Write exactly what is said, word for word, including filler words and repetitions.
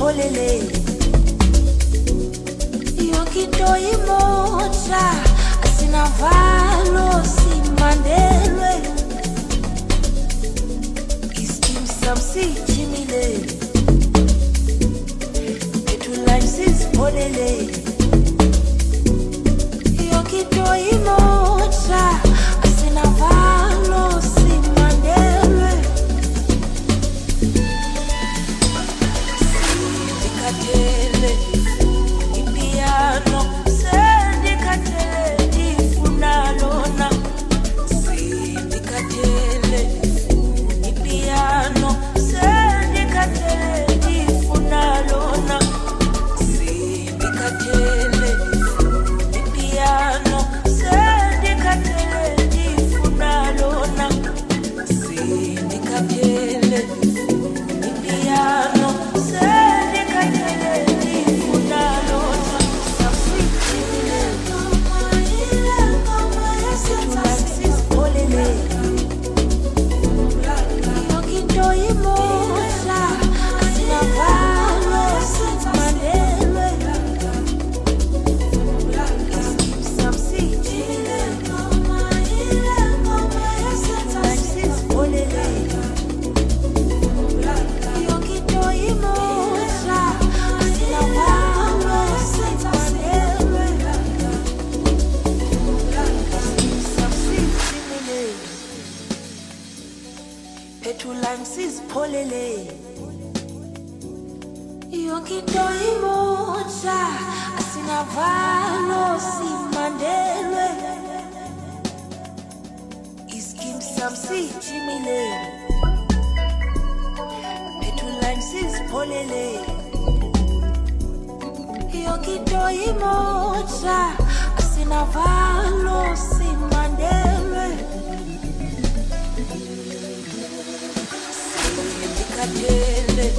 sipholele yonkinto imota asinavalo simandelwe istim samsijimile ethu life sisipholele yonkinto imota asinavalo simandelwe sindikatele ipiano sindikatele ndifuna lona sindikatele ipiano sindikatele ndifuna lona sindikatele ipiano sindikatele ndifuna lona sindikatele ipiano sindikatele ndifuna lona samsijimile sipholele yonkinto imota asinavalo simandelwe istim samsijimile sipholele yonkinto imota asinavalo simandelwe istim samsijimile ethu life sisipholele yonkinto imota asinavalo simandelwe iskim samsijimile ethu life sisipholele yonkinto imota asinavalo simandelwe sindikatele